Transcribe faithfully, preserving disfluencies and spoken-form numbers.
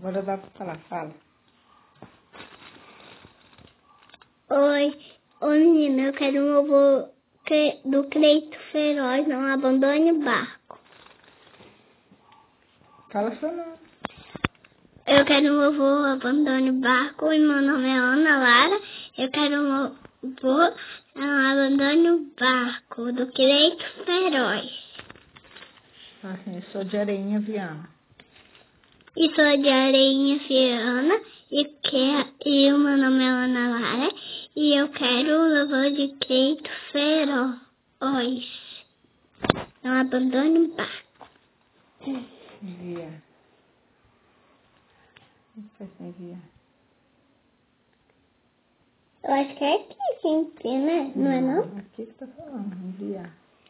Agora dá pra falar, fala. Oi, oi menina, eu quero um ovo que- do Cleito Feroz, não abandone o barco. Fala seu nome. Eu quero um ovo, abandone o barco, e meu nome é Ana Lara. Eu quero um ovo, não abandone o barco, do Cleito Feroz. Assim, eu sou de Areinha Viana. E sou de Areinha Viana, e, que, e o meu nome é Ana Lara, e eu quero o ovo de Cleito Feroz. Não abandone o barco. Enviar. O que faz enviar? Eu acho que é aqui, gente, né? Não é não? Aqui que tá falando, enviar.